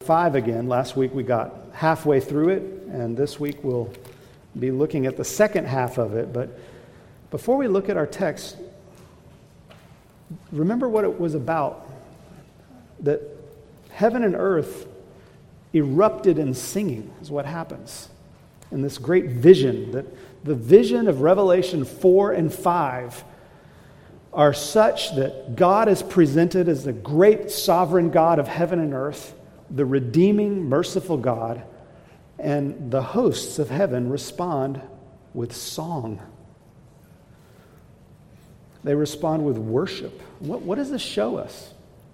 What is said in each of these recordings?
5 again. Last week we got halfway through it, and this week we'll be looking at the second half of it. But before we look at our text, remember what it was about. That heaven and earth erupted in singing is what happens in this great vision. That the vision of Revelation 4 and 5 are such that God is presented as the great sovereign God of heaven and earth, the redeeming, merciful God, and the hosts of heaven respond with song. They respond with worship. What does this show us?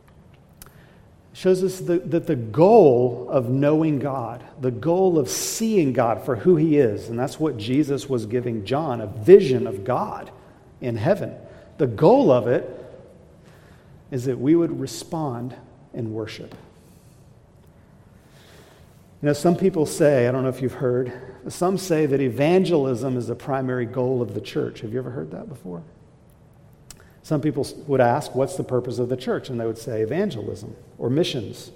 It shows us that the goal of knowing God, the goal of seeing God for who He is, and that's what Jesus was giving John, a vision of God in heaven. The goal of it is that we would respond in worship. You know, some people say, I don't know if you've heard, some say that evangelism is the primary goal of the church. Have you ever heard that before? Some people would ask, what's the purpose of the church? And they would say evangelism or missions.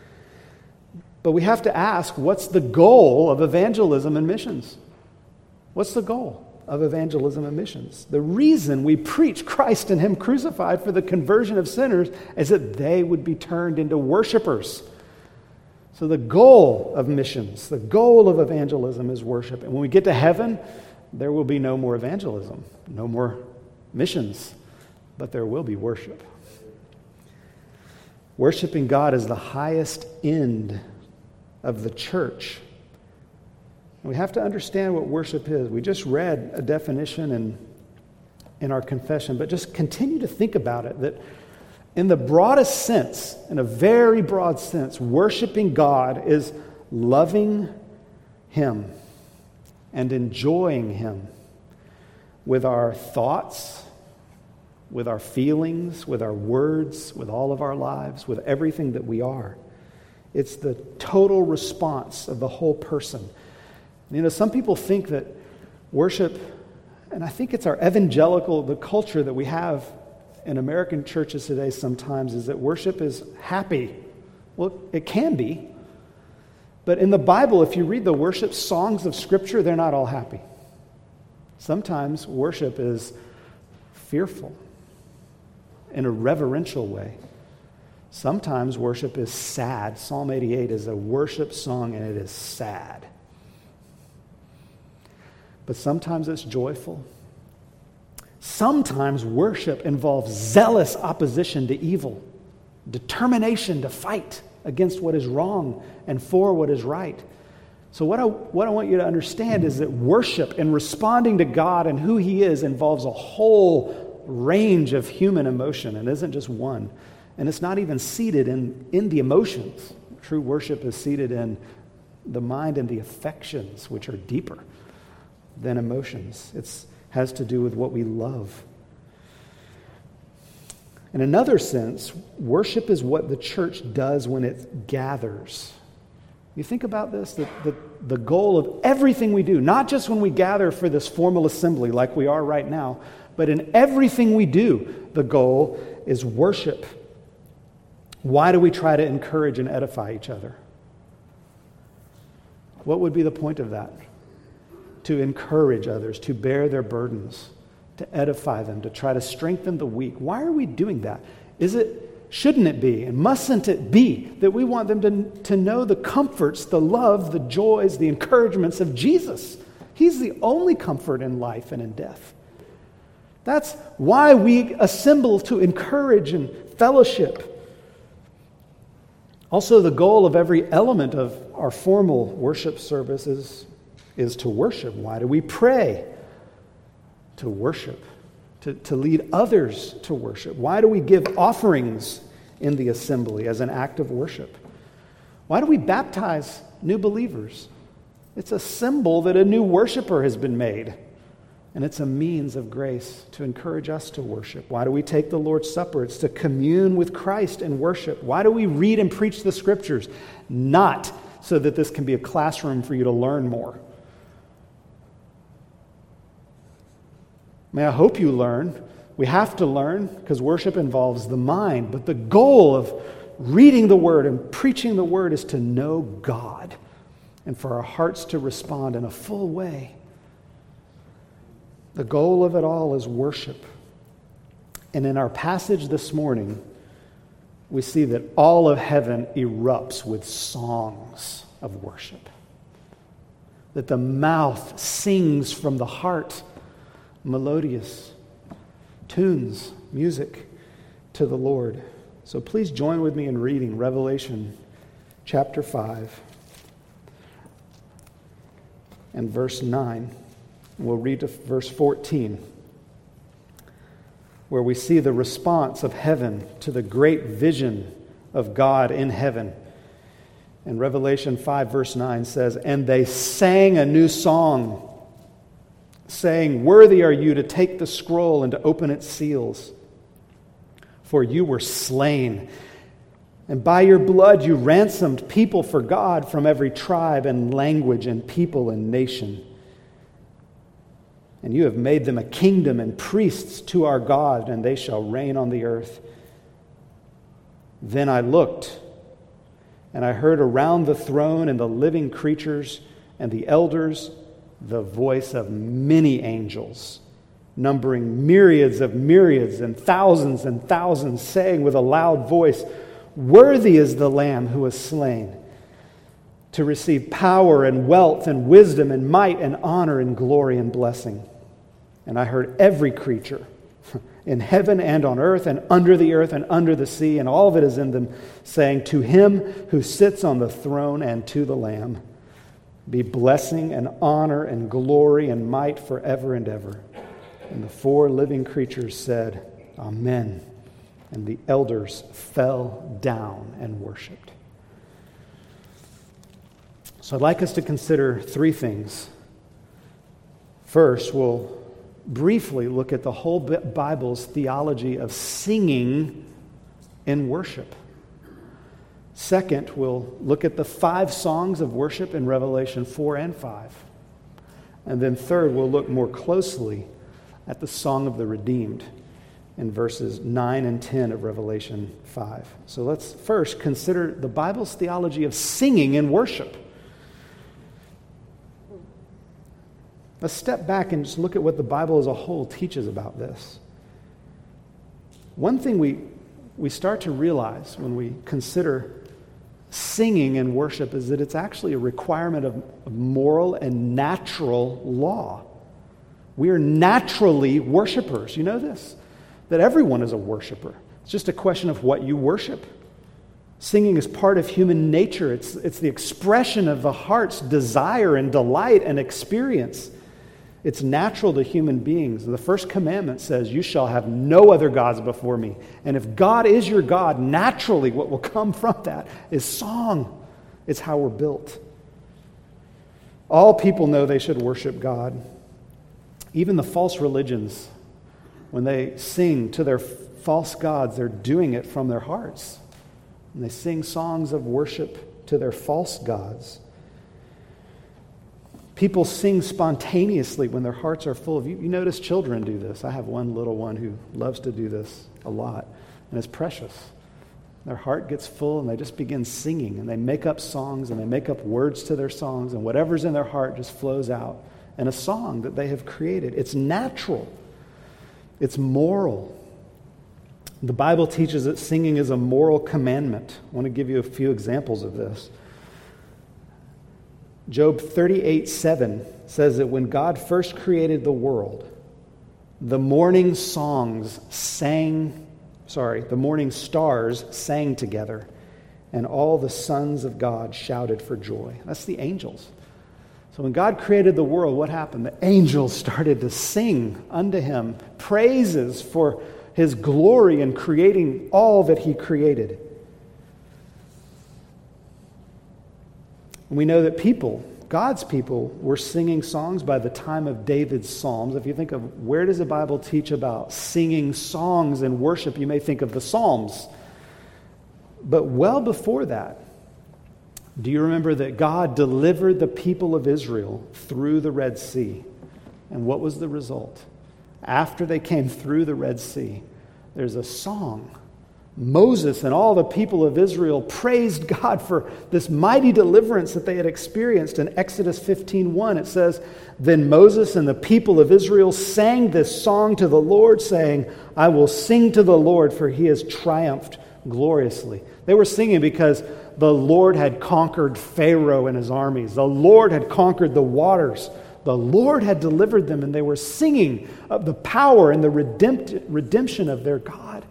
But we have to ask, what's the goal of evangelism and missions? What's the goal of evangelism and missions? The reason we preach Christ and Him crucified for the conversion of sinners is that they would be turned into worshipers. So the goal of missions, the goal of evangelism is worship. And when we get to heaven, there will be no more evangelism, no more missions, but there will be worship. Worshiping God is the highest end of the church. We have to understand what worship is. We just read a definition in our confession, but just continue to think about it, that in the broadest sense, in a very broad sense, worshiping God is loving Him and enjoying Him with our thoughts, with our feelings, with our words, with all of our lives, with everything that we are. It's the total response of the whole person. You know, some people think that worship, and I think it's our the culture that we have in American churches today sometimes, is that worship is happy. Well, it can be. But in the Bible, if you read the worship songs of Scripture, they're not all happy. Sometimes worship is fearful in a reverential way. Sometimes worship is sad. Psalm 88 is a worship song, and it is sad. But sometimes it's joyful. Sometimes worship involves zealous opposition to evil, determination to fight against what is wrong and for what is right. So what I want you to understand is that worship and responding to God and who He is involves a whole range of human emotion, and isn't just one. And it's not even seated in the emotions. True worship is seated in the mind and the affections, which are deeper than emotions. It has to do with what we love. In another sense, worship is what the church does when it gathers. You think about this, that the goal of everything we do, not just when we gather for this formal assembly like we are right now, but in everything we do, the goal is worship. Why do we try to encourage and edify each other? What would be the point of that? To encourage others, to bear their burdens, to edify them, to try to strengthen the weak. Why are we doing that? Shouldn't it be, and mustn't it be, that we want them to know the comforts, the love, the joys, the encouragements of Jesus? He's the only comfort in life and in death. That's why we assemble, to encourage and fellowship. Also, the goal of every element of our formal worship service is to worship. Why do we pray? To worship. To lead others to worship. Why do we give offerings in the assembly as an act of worship? Why do we baptize new believers? It's a symbol that a new worshiper has been made. And it's a means of grace to encourage us to worship. Why do we take the Lord's Supper? It's to commune with Christ and worship. Why do we read and preach the Scriptures? Not so that this can be a classroom for you to learn more. I hope you learn. We have to learn because worship involves the mind. But the goal of reading the Word and preaching the Word is to know God and for our hearts to respond in a full way. The goal of it all is worship. And in our passage this morning, we see that all of heaven erupts with songs of worship. That the mouth sings from the heart, melodious tunes, music to the Lord. So please join with me in reading Revelation chapter 5 and verse 9. We'll read to verse 14, where we see the response of heaven to the great vision of God in heaven. And Revelation 5 verse 9 says, "And they sang a new song, saying, 'Worthy are you to take the scroll and to open its seals. For you were slain, and by your blood you ransomed people for God from every tribe and language and people and nation. And you have made them a kingdom and priests to our God, and they shall reign on the earth.' Then I looked, and I heard around the throne and the living creatures and the elders the voice of many angels, numbering myriads and thousands, saying with a loud voice, 'Worthy is the Lamb who was slain to receive power and wealth and wisdom and might and honor and glory and blessing.' And I heard every creature in heaven and on earth and under the sea, and all that is in them, saying, 'To him who sits on the throne and to the Lamb be blessing and honor and glory and might forever and ever.' And the four living creatures said, 'Amen.' And the elders fell down and worshiped." So I'd like us to consider three things. First, we'll briefly look at the whole Bible's theology of singing in worship. Second, we'll look at the 5 songs of worship in Revelation 4 and 5. And then third, we'll look more closely at the Song of the Redeemed in verses 9 and 10 of Revelation 5. So let's first consider the Bible's theology of singing in worship. Let's step back and just look at what the Bible as a whole teaches about this. One thing we start to realize when we consider singing in worship is that it's actually a requirement of moral and natural law. We are naturally worshipers. You know this? That everyone is a worshiper. It's just a question of what you worship. Singing is part of human nature. It's the expression of the heart's desire and delight and experience. It's natural to human beings. The first commandment says, "You shall have no other gods before me." And if God is your God, naturally what will come from that is song. It's how we're built. All people know they should worship God. Even the false religions, when they sing to their false gods, they're doing it from their hearts. And they sing songs of worship to their false gods. People sing spontaneously when their hearts are full of you. You notice children do this. I have one little one who loves to do this a lot, and it's precious. Their heart gets full, and they just begin singing, and they make up songs, and they make up words to their songs, and whatever's in their heart just flows out in a song that they have created. It's natural. It's moral. The Bible teaches that singing is a moral commandment. I want to give you a few examples of this. Job 38:7 says that when God first created the world, the morning stars sang together, and all the sons of God shouted for joy. That's the angels. So when God created the world, what happened? The angels started to sing unto him praises for his glory in creating all that he created. We know that God's people, were singing songs by the time of David's Psalms. If you think of where does the Bible teach about singing songs in worship, you may think of the Psalms. But well before that, do you remember that God delivered the people of Israel through the Red Sea? And what was the result? After they came through the Red Sea, there's a song Moses and all the people of Israel praised God for this mighty deliverance that they had experienced. In Exodus 15:1, it says, "Then Moses and the people of Israel sang this song to the Lord, saying, 'I will sing to the Lord, for he has triumphed gloriously.'" They were singing because the Lord had conquered Pharaoh and his armies. The Lord had conquered the waters. The Lord had delivered them, and they were singing of the power and the redemption of their God.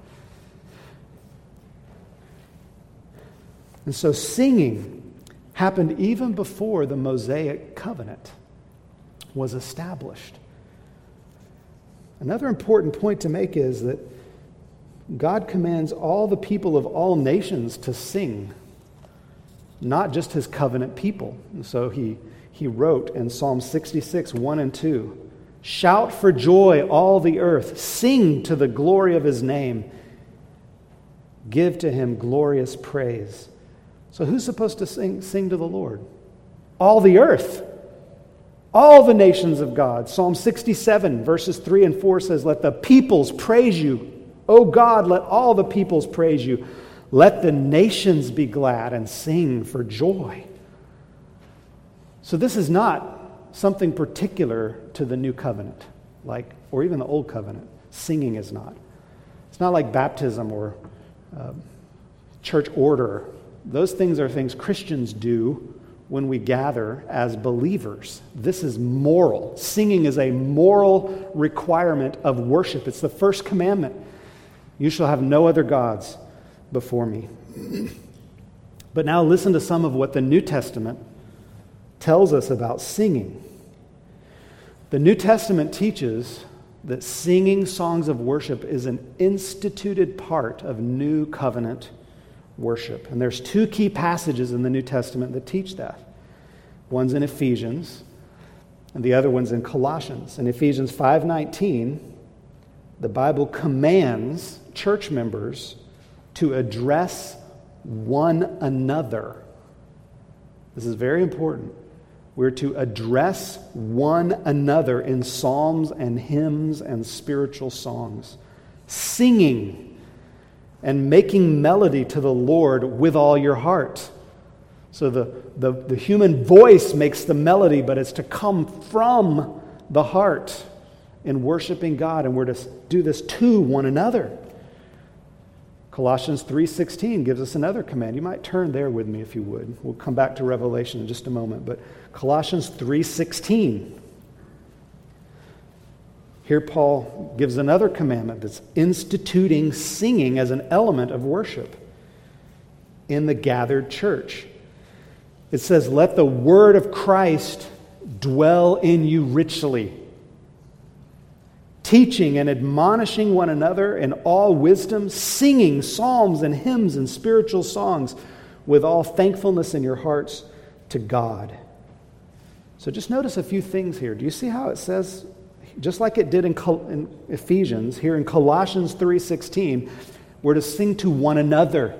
And so singing happened even before the Mosaic covenant was established. Another important point to make is that God commands all the people of all nations to sing, not just his covenant people. And so he wrote in Psalm 66, 1 and 2, "Shout for joy, all the earth. Sing to the glory of his name. Give to him glorious praise." So who's supposed to sing to the Lord? All the earth. All the nations of God. Psalm 67, verses 3 and 4 says, "Let the peoples praise you. O God, let all the peoples praise you. Let the nations be glad and sing for joy." So this is not something particular to the new covenant, or even the old covenant. Singing is not. It's not like baptism or church order. Those things are things Christians do when we gather as believers. This is moral. Singing is a moral requirement of worship. It's the first commandment. "You shall have no other gods before me." But now listen to some of what the New Testament tells us about singing. The New Testament teaches that singing songs of worship is an instituted part of new covenant worship. And there's two key passages in the New Testament that teach that. One's in Ephesians, and the other one's in Colossians. In Ephesians 5:19, the Bible commands church members to address one another. This is very important. We're to address one another in psalms and hymns and spiritual songs, singing and making melody to the Lord with all your heart. So the human voice makes the melody, but it's to come from the heart in worshiping God, and we're to do this to one another. Colossians 3:16 gives us another command. You might turn there with me if you would. We'll come back to Revelation in just a moment, but Colossians 3:16. Here Paul gives another commandment that's instituting singing as an element of worship in the gathered church. It says, "Let the word of Christ dwell in you richly, teaching and admonishing one another in all wisdom, singing psalms and hymns and spiritual songs with all thankfulness in your hearts to God." So just notice a few things here. Do you see how it says, just like it did in Ephesians, here in Colossians 3:16, we're to sing to one another.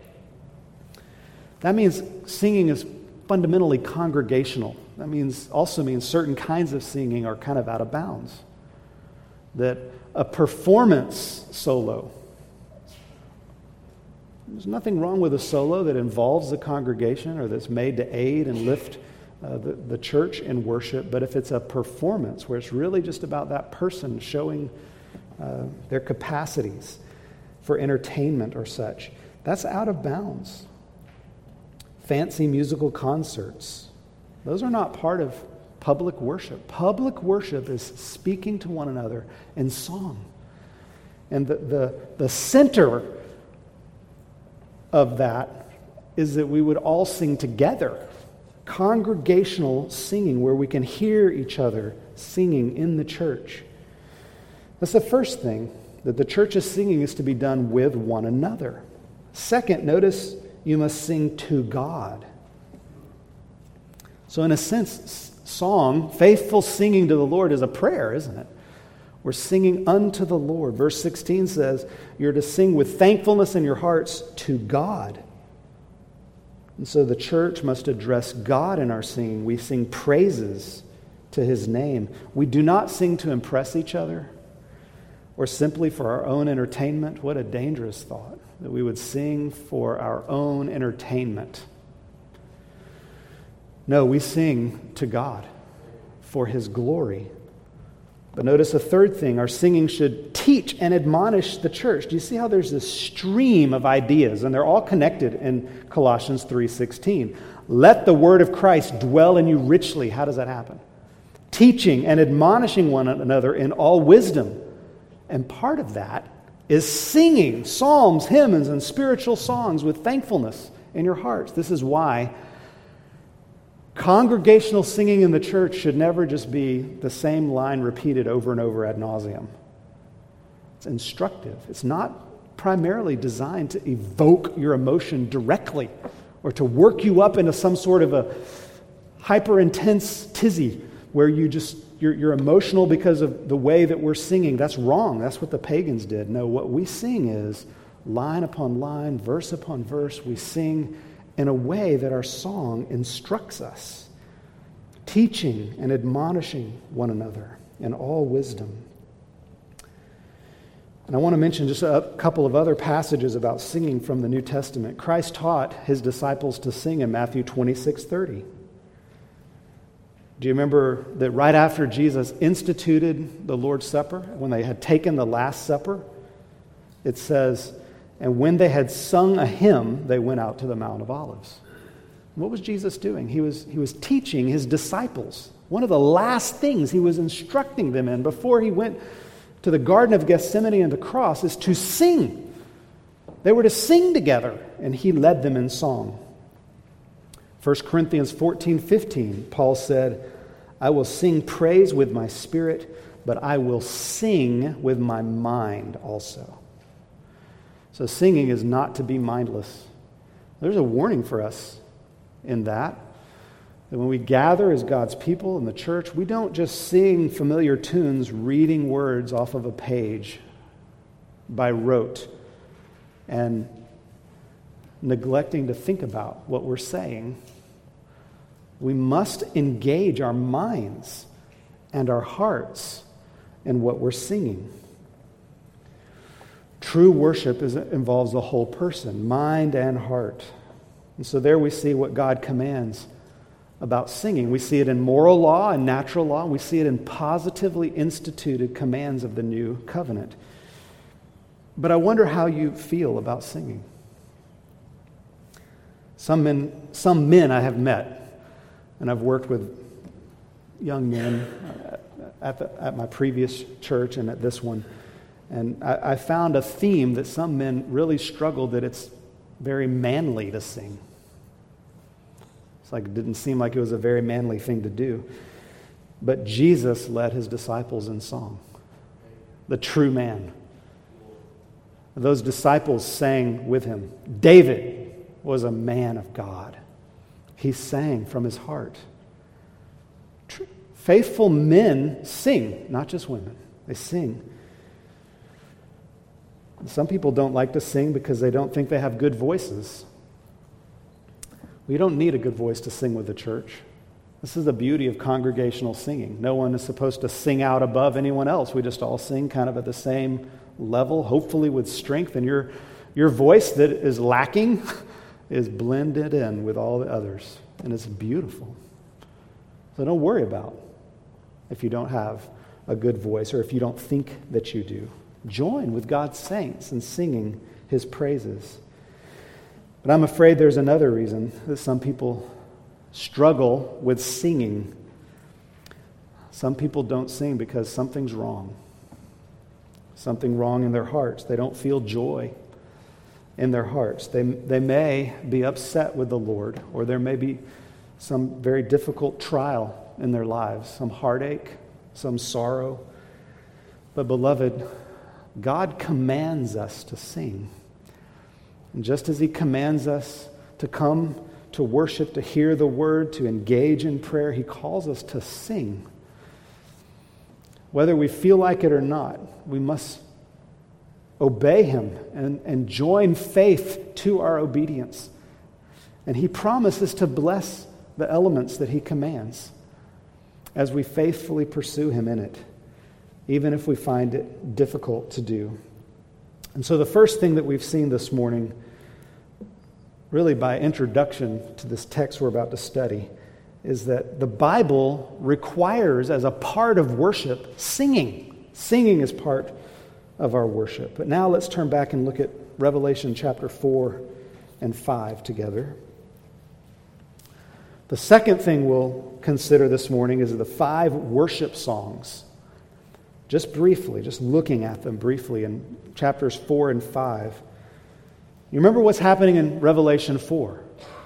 That means singing is fundamentally congregational. That also means certain kinds of singing are kind of out of bounds. That a performance solo, there's nothing wrong with a solo that involves the congregation or that's made to aid and lift the church in worship, but if it's a performance where it's really just about that person showing their capacities for entertainment or such, that's out of bounds. Fancy musical concerts, those are not part of public worship. Public worship is speaking to one another in song. And the center of that is that we would all sing together. Congregational singing where we can hear each other singing in the church. That's the first thing, that the church's singing is to be done with one another. Second, notice you must sing to God. So in a sense, song, faithful singing to the Lord is a prayer, isn't it? We're singing unto the Lord. Verse 16 says, you're to sing with thankfulness in your hearts to God. And so the church must address God in our singing. We sing praises to his name. We do not sing to impress each other. or simply for our own entertainment? What a dangerous thought, that we would sing for our own entertainment. No, we sing to God for His glory. But notice a third thing, our singing should teach and admonish the church. Do you see how there's this stream of ideas, and they're all connected in Colossians 3:16. Let the word of Christ dwell in you richly. How does that happen? Teaching and admonishing one another in all wisdom. And part of that is singing psalms, hymns, and spiritual songs with thankfulness in your hearts. This is why congregational singing in the church should never just be the same line repeated over and over ad nauseum. It's instructive. It's not primarily designed to evoke your emotion directly or to work you up into some sort of a hyper-intense tizzy where you're emotional because of the way that we're singing. That's wrong. That's what the pagans did. No, what we sing is line upon line, verse upon verse. We sing in a way that our song instructs us, teaching and admonishing one another in all wisdom. And I want to mention just a couple of other passages about singing from the New Testament. Christ taught His disciples to sing in Matthew 26:30. Do you remember that right after Jesus instituted the Lord's Supper, when they had taken the Last Supper, it says, and when they had sung a hymn, they went out to the Mount of Olives. What was Jesus doing? He was teaching His disciples. One of the last things He was instructing them in before He went to the Garden of Gethsemane and the cross is to sing. They were to sing together, and He led them in song. 1 Corinthians 14:15, Paul said, I will sing praise with my spirit, but I will sing with my mind also. So singing is not to be mindless. There's a warning for us in that when we gather as God's people in the church, we don't just sing familiar tunes, reading words off of a page by rote and neglecting to think about what we're saying. We must engage our minds and our hearts in what we're singing. True worship involves the whole person, mind and heart. And so there we see what God commands about singing. We see it in moral law and natural law. We see it in positively instituted commands of the new covenant. But I wonder how you feel about singing. Some men I have met, and I've worked with young men at my previous church and at this one. And I found a theme that some men really struggle, that it's very manly to sing. It's like it didn't seem like it was a very manly thing to do. But Jesus led His disciples in song. The true man. Those disciples sang with Him. David was a man of God. He sang from his heart. Faithful men sing, not just women. They sing. Some people don't like to sing because they don't think they have good voices. We don't need a good voice to sing with the church. This is the beauty of congregational singing. No one is supposed to sing out above anyone else. We just all sing kind of at the same level, hopefully with strength. And your voice that is lacking is blended in with all the others. And it's beautiful. So don't worry about if you don't have a good voice or if you don't think that you do. Join with God's saints in singing His praises. But I'm afraid there's another reason that some people struggle with singing. Some people don't sing because something's wrong. Something wrong in their hearts. They don't feel joy in their hearts. They may be upset with the Lord, or there may be some very difficult trial in their lives, some heartache, some sorrow. But beloved, God commands us to sing. And just as He commands us to come to worship, to hear the word, to engage in prayer, He calls us to sing. Whether we feel like it or not, we must obey Him and join faith to our obedience. And He promises to bless the elements that He commands as we faithfully pursue Him in it. even if we find it difficult to do. And so the first thing that we've seen this morning, really by introduction to this text we're about to study, is that the Bible requires, as a part of worship, singing. Singing is part of our worship. But now let's turn back and look at Revelation chapter 4 and 5 together. The second thing we'll consider this morning is the 5 worship songs. Just briefly, just looking at them briefly in chapters 4 and 5. You remember what's happening in Revelation 4?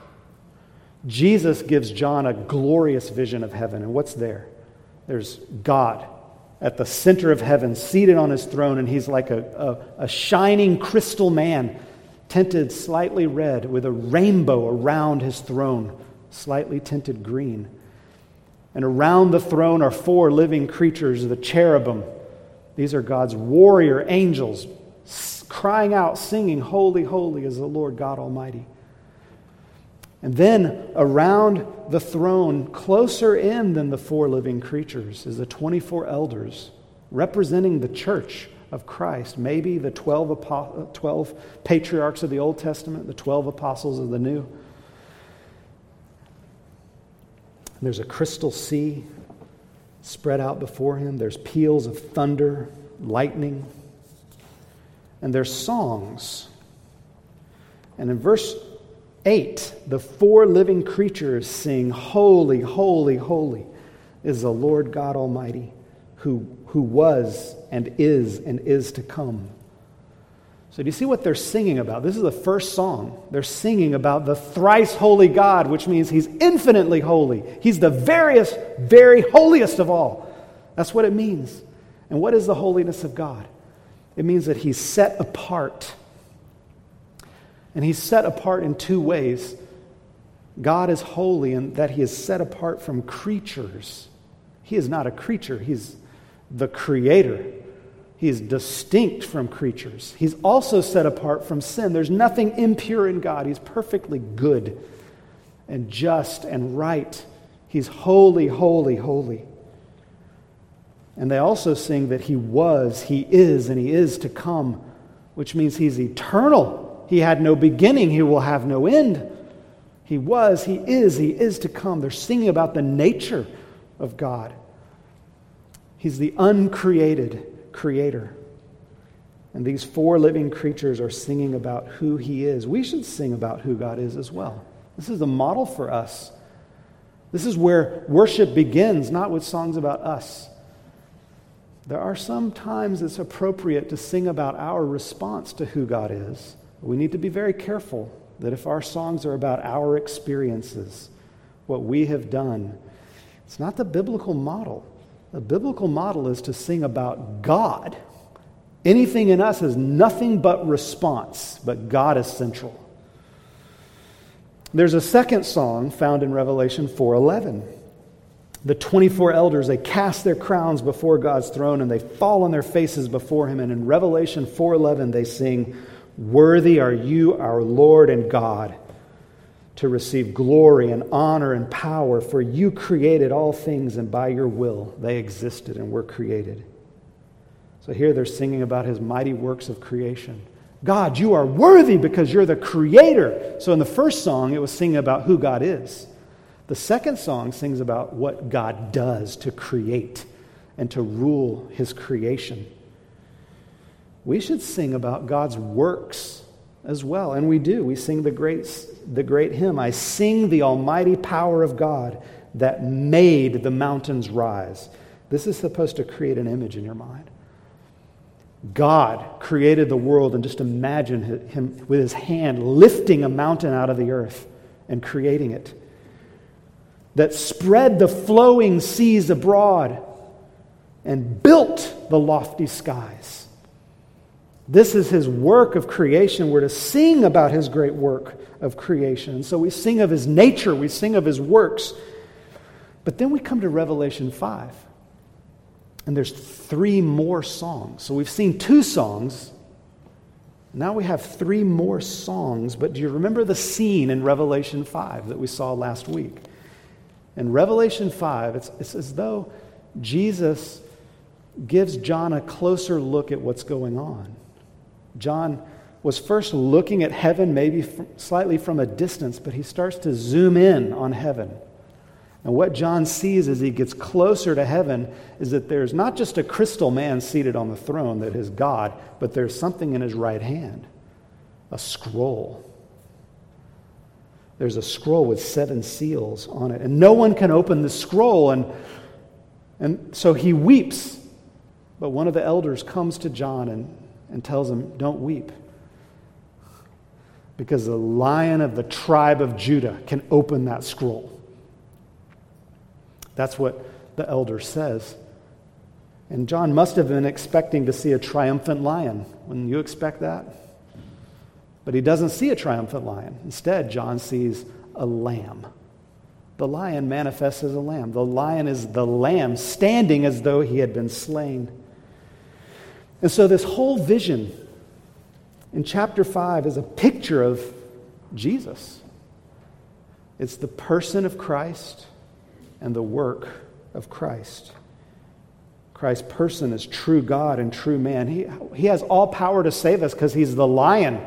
Jesus gives John a glorious vision of heaven. And what's there? There's God at the center of heaven, seated on his throne, and he's like a shining crystal man, tinted slightly red, with a rainbow around his throne, slightly tinted green. And around the throne are 4 living creatures, the cherubim. These are God's warrior angels, crying out, singing, "Holy, holy is the Lord God Almighty." And then around the throne, closer in than the 4 living creatures, is the 24 elders representing the church of Christ. Maybe the 12 patriarchs of the Old Testament, the 12 apostles of the New. There's a crystal sea spread out before him. There's peals of thunder, lightning. And there's songs. And in verse 8, the 4 living creatures sing, "Holy, holy, holy is the Lord God Almighty, who was and is to come." So do you see what they're singing about? This is the first song. They're singing about the thrice holy God, which means he's infinitely holy. He's the very holiest of all. That's what it means. And what is the holiness of God? It means that he's set apart. And he's set apart in 2 ways. God is holy in that he is set apart from creatures. He is not a creature. He's the creator. He is distinct from creatures. He's also set apart from sin. There's nothing impure in God. He's perfectly good and just and right. He's holy, holy, holy. And they also sing that he was, he is, and he is to come, which means he's eternal. He had no beginning. He will have no end. He was, he is to come. They're singing about the nature of God. He's the uncreated creator. And these 4 living creatures are singing about who he is. We should sing about who God is as well. This is the model for us. This is where worship begins, not with songs about us. There are some times it's appropriate to sing about our response to who God is. We need to be very careful that if our songs are about our experiences, what we have done, it's not the biblical model. The biblical model is to sing about God. Anything in us is nothing but response, but God is central. There's a second song found in Revelation 4:11. The 24 elders, they cast their crowns before God's throne and they fall on their faces before him. And in Revelation 4:11 they sing, "Worthy are you, our Lord and God, to receive glory and honor and power, for you created all things, and by your will they existed and were created." So here they're singing about his mighty works of creation. God, you are worthy because you're the creator. So in the first song, it was singing about who God is. The second song sings about what God does to create and to rule his creation. We should sing about God's works as well, and we do. We sing the great hymn, "I sing the almighty power of God that made the mountains rise." This is supposed to create an image in your mind. God created the world, and just imagine him with his hand lifting a mountain out of the earth and creating it. That spread the flowing seas abroad and built the lofty skies. This is his work of creation. We're to sing about his great work of creation. And so we sing of his nature, we sing of his works. But then we come to Revelation 5. And there's 3 more songs. So we've seen 2 songs. Now we have 3 more songs. But do you remember the scene in Revelation 5 that we saw last week? In Revelation 5, it's as though Jesus gives John a closer look at what's going on. John was first looking at heaven maybe slightly from a distance, but he starts to zoom in on heaven. And what John sees as he gets closer to heaven is that there's not just a crystal man seated on the throne that is God, but there's something in his right hand, a scroll. There's a scroll with 7 seals on it, and no one can open the scroll, and so he weeps. But one of the elders comes to John and tells him, "Don't weep, because the Lion of the tribe of Judah can open that scroll." That's what the elder says. And John must have been expecting to see a triumphant lion. Wouldn't you expect that? But he doesn't see a triumphant lion. Instead, John sees a lamb. The lion manifests as a lamb. The lion is the lamb standing as though he had been slain. And so this whole vision in chapter 5 is a picture of Jesus. It's the person of Christ and the work of Christ. Christ's person is true God and true man. He has all power to save us because he's the lion.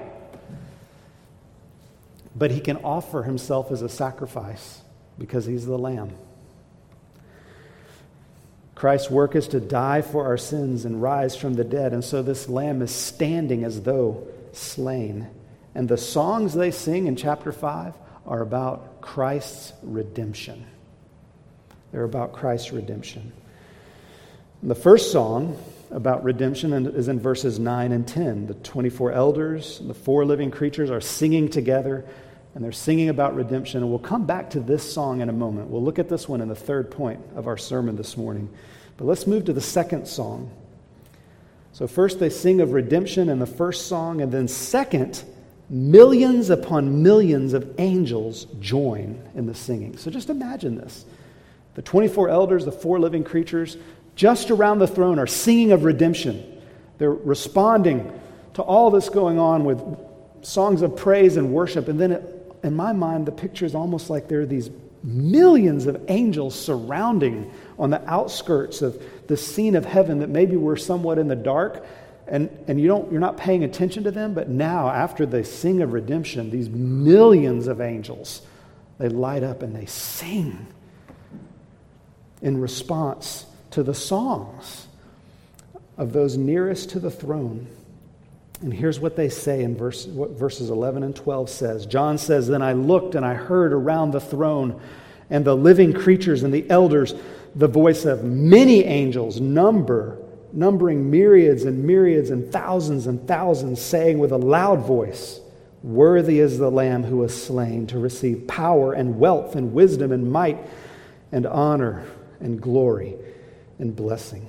But he can offer himself as a sacrifice because he's the lamb. Christ's work is to die for our sins and rise from the dead. And so this lamb is standing as though slain. And the songs they sing in chapter 5 are about Christ's redemption. They're about Christ's redemption. And the first song about redemption is in verses 9 and 10. The 24 elders and the 4 living creatures are singing together, and they're singing about redemption. And we'll come back to this song in a moment. We'll look at this one in the third point of our sermon this morning. But let's move to the second song. So first they sing of redemption in the first song, and then second, millions upon millions of angels join in the singing. So just imagine this. The 24 elders, the 4 living creatures, just around the throne are singing of redemption. They're responding to all this going on with songs of praise and worship. And then in my mind, the picture is almost like there are these millions of angels surrounding on the outskirts of the scene of heaven that maybe we're somewhat in the dark and you're not paying attention to them. But now, after they sing of redemption, these millions of angels, they light up and they sing in response to the songs of those nearest to the throne. And here's what they say in what verses 11 and 12 says. John says, "Then I looked and I heard around the throne and the living creatures and the elders the voice of many angels, numbering myriads and myriads and thousands, saying with a loud voice, 'Worthy is the Lamb who was slain to receive power and wealth and wisdom and might and honor and glory and blessing.'"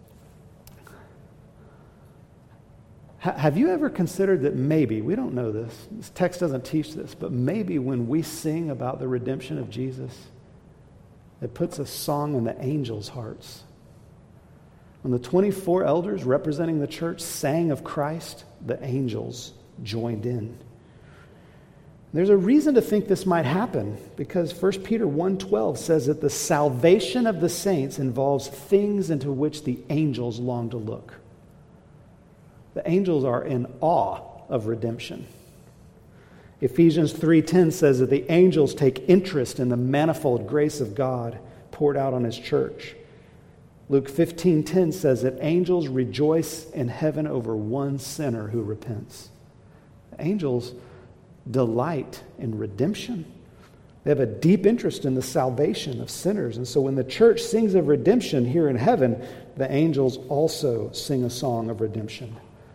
Have you ever considered that maybe, we don't know this text doesn't teach this, but maybe when we sing about the redemption of Jesus, it puts a song in the angels' hearts. When the 24 elders representing the church sang of Christ, the angels joined in. There's a reason to think this might happen, because 1 Peter 1:12 says that the salvation of the saints involves things into which the angels long to look. The angels are in awe of redemption. Ephesians 3:10 says that the angels take interest in the manifold grace of God poured out on his church. Luke 15:10 says that angels rejoice in heaven over one sinner who repents. The angels delight in redemption. They have a deep interest in the salvation of sinners. And so when the church sings of redemption here in heaven, the angels also sing a song of redemption.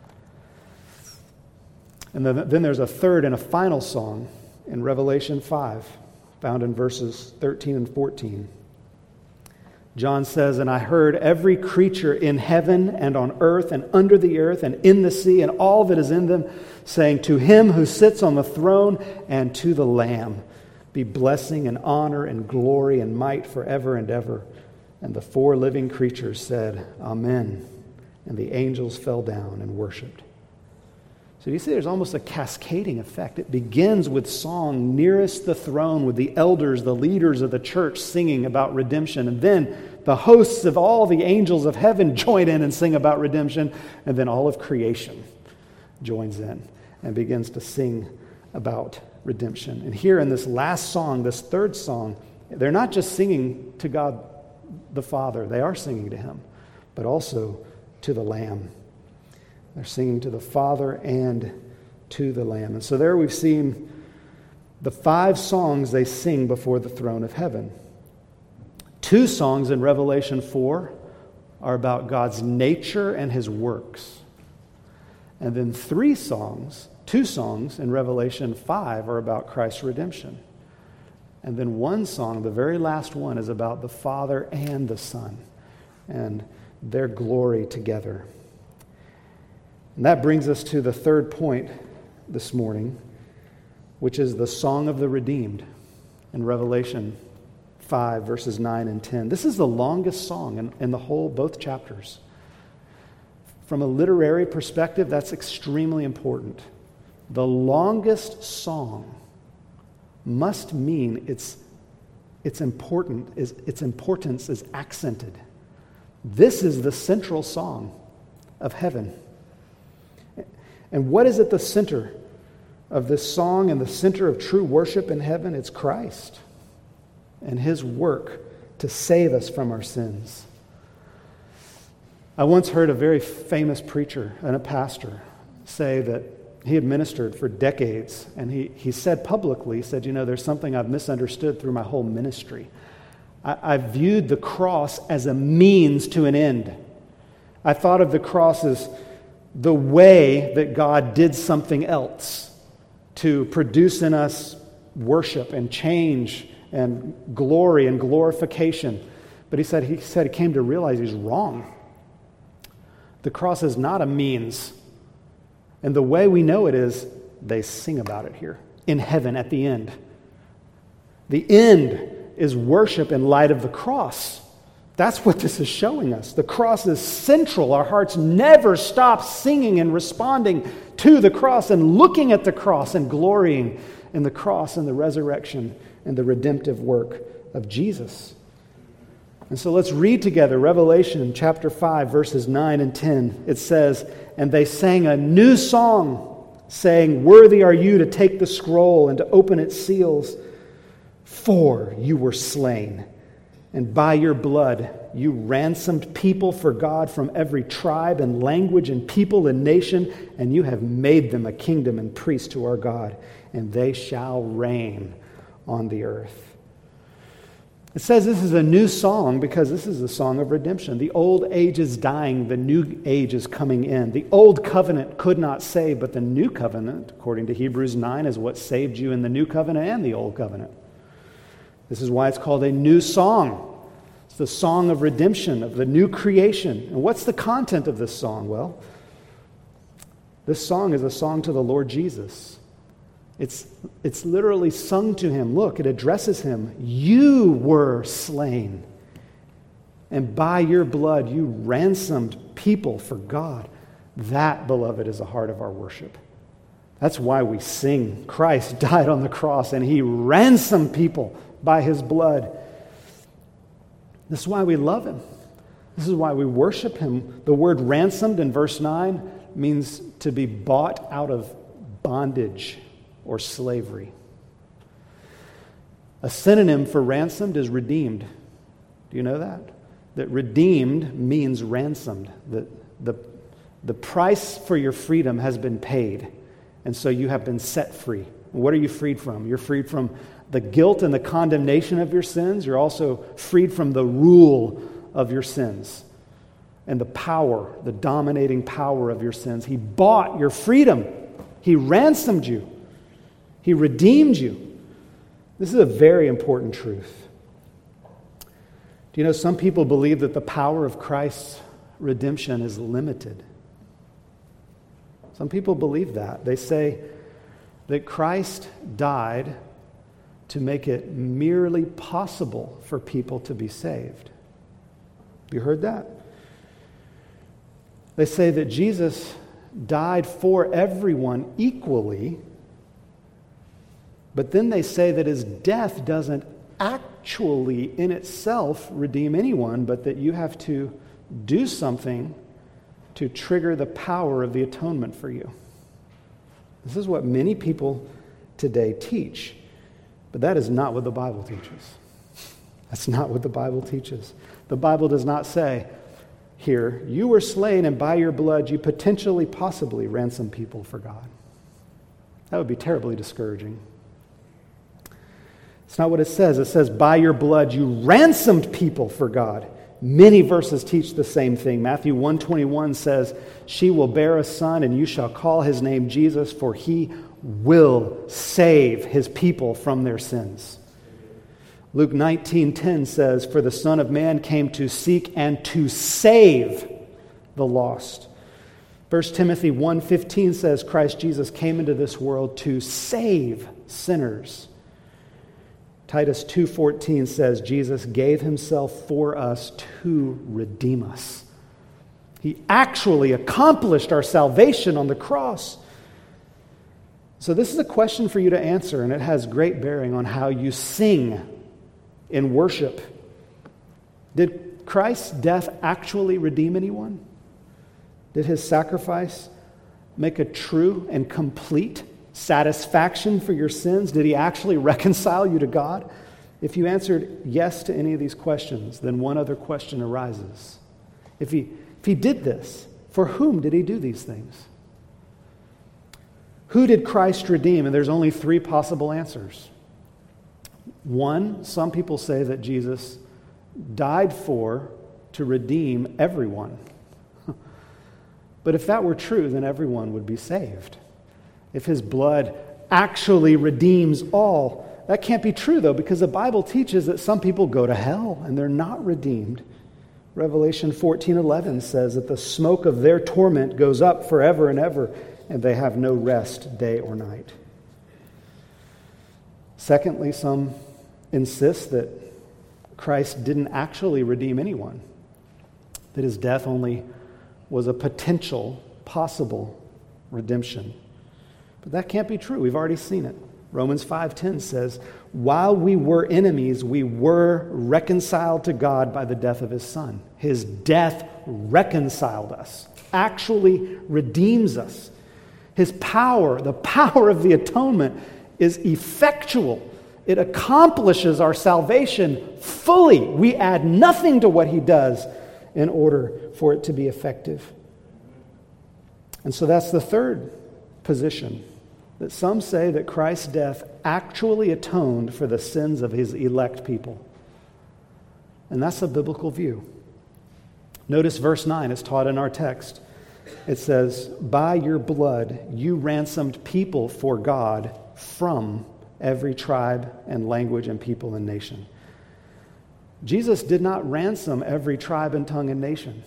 And then there's a third and a final song in Revelation 5, found in verses 13 and 14. John says, "And I heard every creature in heaven and on earth and under the earth and in the sea and all that is in them, saying, 'To him who sits on the throne and to the Lamb be blessing and honor and glory and might forever and ever.' And the 4 living creatures said, 'Amen.' And the angels fell down and worshipped." So you see there's almost a cascading effect. It begins with song nearest the throne with the elders, the leaders of the church singing about redemption. And then The hosts of all the angels of heaven join in and sing about redemption. And then all of creation joins in and begins to sing about redemption. And here in this last song, this third song, they're not just singing to God the Father. They are singing to him, but also to the Lamb. They're singing to the Father and to the Lamb. And so there we've seen the 5 songs they sing before the throne of heaven. 2 songs in Revelation 4 are about God's nature and his works. And then 2 songs in Revelation 5 are about Christ's redemption. And then 1 song, the very last one, is about the Father and the Son and their glory together. And that brings us to the third point this morning, which is the Song of the Redeemed in Revelation 5, verses 9 and 10. This is the longest song in the whole, both chapters. From a literary perspective, that's extremely important. The longest song must mean its importance is accented. This is the central song of heaven. And what is at the center of this song and the center of true worship in heaven? It's Christ and his work to save us from our sins. I once heard a very famous preacher and a pastor say that he had ministered for decades, and he said publicly, there's something I've misunderstood through my whole ministry. I viewed the cross as a means to an end. I thought of the cross as the way that God did something else to produce in us worship and change and glory and glorification. But he said he came to realize he's wrong. The cross is not a means. And the way we know it is they sing about it here in heaven at the end. The end is worship in light of the cross. That's what this is showing us. The cross is central. Our hearts never stop singing and responding to the cross and looking at the cross and glorying in the cross and the resurrection and the redemptive work of Jesus. And so let's read together Revelation chapter 5, verses 9 and 10. It says, "And they sang a new song, saying, 'Worthy are you to take the scroll and to open its seals. For you were slain, and by your blood you ransomed people for God from every tribe and language and people and nation, and you have made them a kingdom and priests to our God, and they shall reign on the earth.'" It says this is a new song because this is the song of redemption. The old age is dying, the new age is coming in. The old covenant could not save, but the new covenant, according to Hebrews 9, is what saved you in the new covenant and the old covenant. This is why it's called a new song. It's the song of redemption, of the new creation. And what's the content of this song? Well, this song is a song to the Lord Jesus. It's literally sung to him. Look, it addresses him. You were slain, and by your blood you ransomed people for God. That, beloved, is the heart of our worship. That's why we sing. Christ died on the cross, and he ransomed people by his blood. This is why we love him. This is why we worship him. The word ransomed in verse 9 means to be bought out of bondage or slavery. A synonym for ransomed is redeemed. Do you know that? That redeemed means ransomed. That the price for your freedom has been paid, and so you have been set free. What are you freed from? You're freed from the guilt and the condemnation of your sins. You're also freed from the rule of your sins and the power, the dominating power of your sins. He bought your freedom. He ransomed you. He redeemed you. This is a very important truth. Do you know some people believe that the power of Christ's redemption is limited? Some people believe that. They say that Christ died to make it merely possible for people to be saved. Have you heard that? They say that Jesus died for everyone equally, but then they say that his death doesn't actually in itself redeem anyone, but that you have to do something to trigger the power of the atonement for you. This is what many people today teach, but that is not what the Bible teaches. That's not what the Bible teaches. The Bible does not say, here, you were slain, and by your blood you potentially, possibly ransom people for God. That would be terribly discouraging. It's not what it says. It says, by your blood you ransomed people for God. Many verses teach the same thing. Matthew 1:21 says, she will bear a son, and you shall call his name Jesus, for he will save his people from their sins. Luke 19:10 says, for the Son of Man came to seek and to save the lost. 1 Timothy 1:15 says, Christ Jesus came into this world to save sinners. Titus 2:14 says, Jesus gave himself for us to redeem us. He actually accomplished our salvation on the cross. So this is a question for you to answer, and it has great bearing on how you sing in worship. Did Christ's death actually redeem anyone? Did his sacrifice make a true and complete satisfaction for your sins? Did he actually reconcile you to God? If you answered yes to any of these questions, then one other question arises. If he did this, for whom did he do these things? Who did Christ redeem? And there's only three possible answers. One, some people say that Jesus died to redeem everyone. But if that were true, then everyone would be saved. If his blood actually redeems all. That can't be true, though, because the Bible teaches that some people go to hell and they're not redeemed. Revelation 14:11 says that the smoke of their torment goes up forever and ever, and they have no rest day or night. Secondly, some insist that Christ didn't actually redeem anyone, that his death only was a potential, possible redemption. But that can't be true. We've already seen it. Romans 5:10 says, while we were enemies, we were reconciled to God by the death of his Son. His death reconciled us, actually redeems us. His power, the power of the atonement, is effectual. It accomplishes our salvation fully. We add nothing to what he does in order for it to be effective. And so that's the third position, that some say that Christ's death actually atoned for the sins of his elect people. And that's a biblical view. Notice verse 9 is taught in our text. It says, by your blood you ransomed people for God from every tribe and language and people and nation. Jesus did not ransom every tribe and tongue and nation.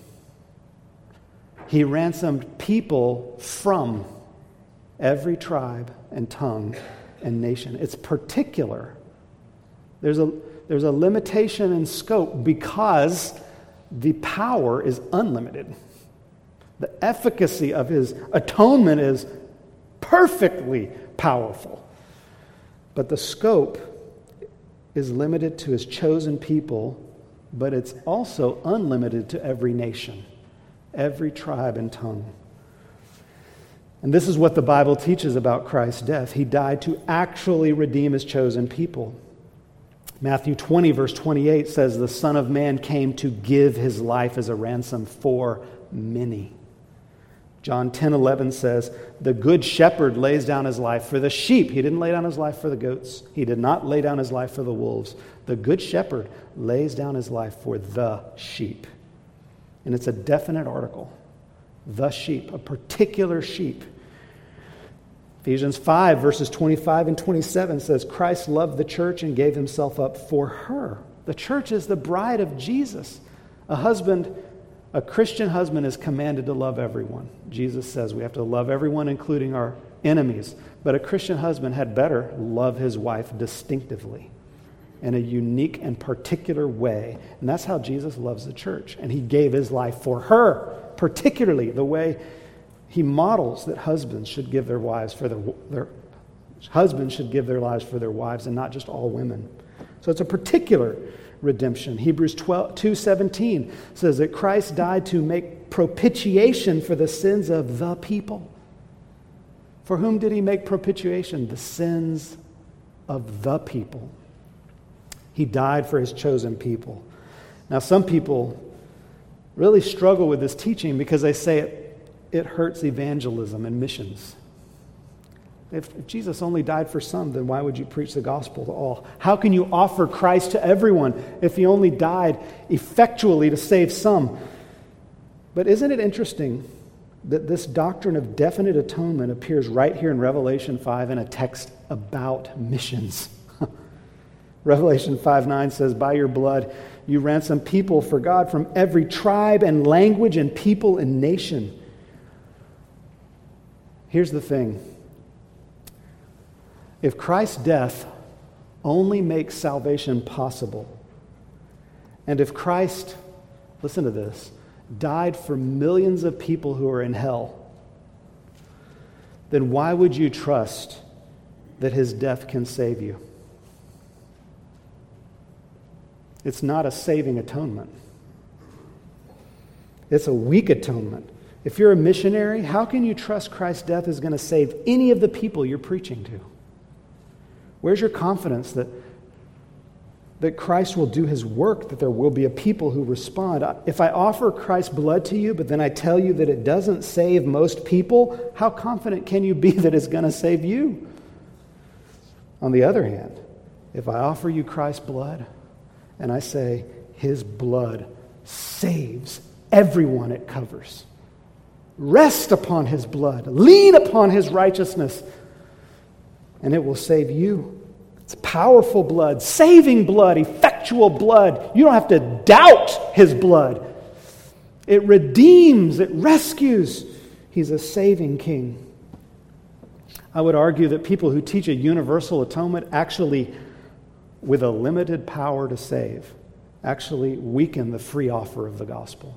He ransomed people from every tribe and tongue and nation. It's particular. There's a limitation in scope because the power is unlimited. The efficacy of his atonement is perfectly powerful. But the scope is limited to his chosen people, but it's also unlimited to every nation, every tribe and tongue. And this is what the Bible teaches about Christ's death. He died to actually redeem his chosen people. Matthew 20, verse 28 says, the Son of Man came to give his life as a ransom for many. John 10:11 says, the good shepherd lays down his life for the sheep. He didn't lay down his life for the goats. He did not lay down his life for the wolves. The good shepherd lays down his life for the sheep. And it's a definite article. The sheep, a particular sheep. Ephesians 5, verses 25 and 27 says, Christ loved the church and gave himself up for her. The church is the bride of Jesus. A Christian husband is commanded to love everyone. Jesus says we have to love everyone, including our enemies. But a Christian husband had better love his wife distinctively in a unique and particular way. And that's how Jesus loves the church. And he gave his life for her, particularly the way he models that husbands should give their wives for their husbands should give their lives for their wives, and not just all women. So it's a particular redemption. Hebrews 2:17 says that Christ died to make propitiation for the sins of the people. For whom did he make propitiation? The sins of the people. He died for his chosen people. Now, some people really struggle with this teaching because they say it hurts evangelism and missions. If Jesus only died for some, then why would you preach the gospel to all? How can you offer Christ to everyone if he only died effectually to save some? But isn't it interesting that this doctrine of definite atonement appears right here in Revelation 5 in a text about missions? Revelation 5:9 says, "By your blood you ransom people for God from every tribe and language and people and nation." Here's the thing. If Christ's death only makes salvation possible, and if Christ, listen to this, died for millions of people who are in hell, then why would you trust that his death can save you? It's not a saving atonement. It's a weak atonement. If you're a missionary, how can you trust Christ's death is going to save any of the people you're preaching to? Where's your confidence that Christ will do his work, that there will be a people who respond? If I offer Christ's blood to you, but then I tell you that it doesn't save most people, how confident can you be that it's going to save you? On the other hand, if I offer you Christ's blood and I say his blood saves everyone it covers, rest upon his blood, lean upon his righteousness, and it will save you. It's powerful blood, saving blood, effectual blood. You don't have to doubt his blood. It redeems, it rescues. He's a saving king. I would argue that people who teach a universal atonement actually, with a limited power to save, actually weaken the free offer of the gospel.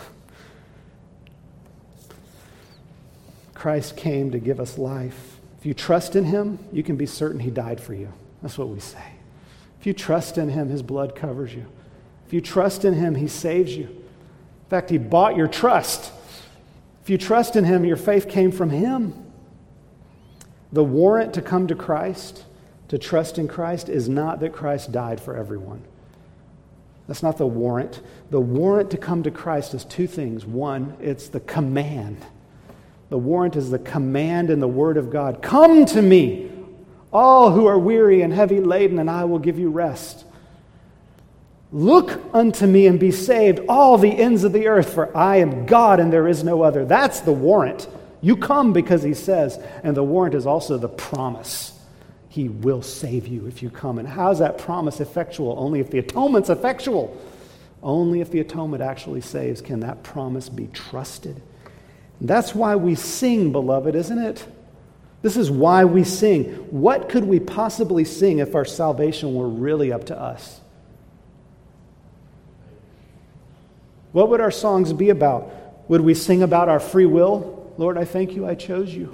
Christ came to give us life. If you trust in him, you can be certain he died for you. That's what we say. If you trust in him, his blood covers you. If you trust in him, he saves you. In fact, he bought your trust. If you trust in him, your faith came from him. The warrant to come to Christ, to trust in Christ, is not that Christ died for everyone. That's not the warrant. The warrant to come to Christ is two things. One, it's the command. The warrant is the command in the Word of God. Come to me, all who are weary and heavy laden, and I will give you rest. Look unto me and be saved, all the ends of the earth, for I am God and there is no other. That's the warrant. You come because he says, and the warrant is also the promise. He will save you if you come. And how is that promise effectual? Only if the atonement's effectual. Only if the atonement actually saves can that promise be trusted. That's why we sing, beloved, isn't it? This is why we sing. What could we possibly sing if our salvation were really up to us? What would our songs be about? Would we sing about our free will? Lord, I thank you, I chose you.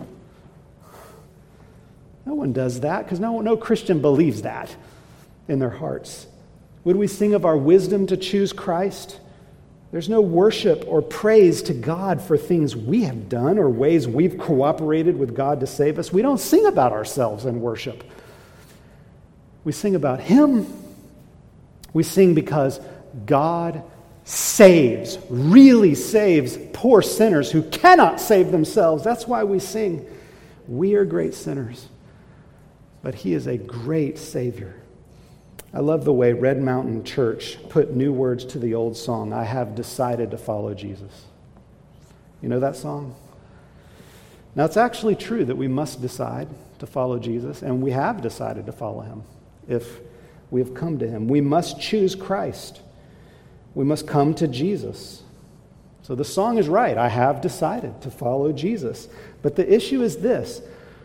No one does that because no Christian believes that in their hearts. Would we sing of our wisdom to choose Christ? There's no worship or praise to God for things we have done or ways we've cooperated with God to save us. We don't sing about ourselves in worship. We sing about him. We sing because God saves, really saves poor sinners who cannot save themselves. That's why we sing. We are great sinners, but he is a great Savior. I love the way Red Mountain Church put new words to the old song, I have decided to follow Jesus. You know that song? Now, it's actually true that we must decide to follow Jesus, and we have decided to follow him if we have come to him. We must choose Christ. We must come to Jesus. So the song is right. I have decided to follow Jesus. But the issue is this.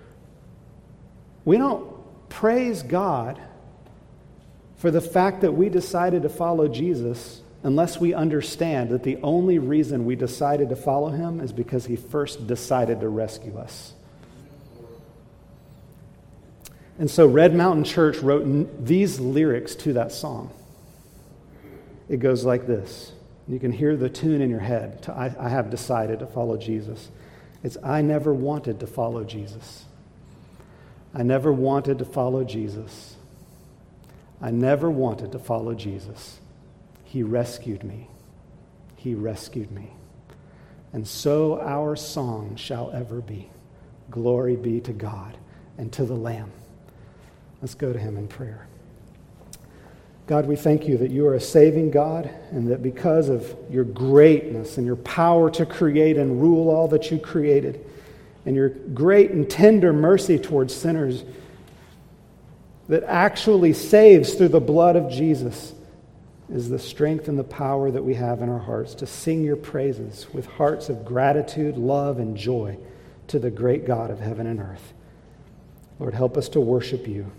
We don't praise God for the fact that we decided to follow Jesus unless we understand that the only reason we decided to follow him is because he first decided to rescue us. And so Red Mountain Church wrote these lyrics to that song. It goes like this. You can hear the tune in your head. I have decided to follow Jesus. It's, I never wanted to follow Jesus. I never wanted to follow Jesus. I never wanted to follow Jesus. He rescued me. He rescued me. And so our song shall ever be. Glory be to God and to the Lamb. Let's go to him in prayer. God, we thank you that you are a saving God, and that because of your greatness and your power to create and rule all that you created, and your great and tender mercy towards sinners that actually saves through the blood of Jesus, is the strength and the power that we have in our hearts to sing your praises with hearts of gratitude, love, and joy to the great God of heaven and earth. Lord, help us to worship you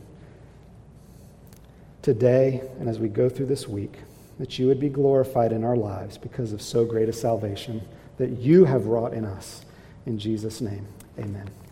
today and as we go through this week, that you would be glorified in our lives because of so great a salvation that you have wrought in us. In Jesus' name, amen.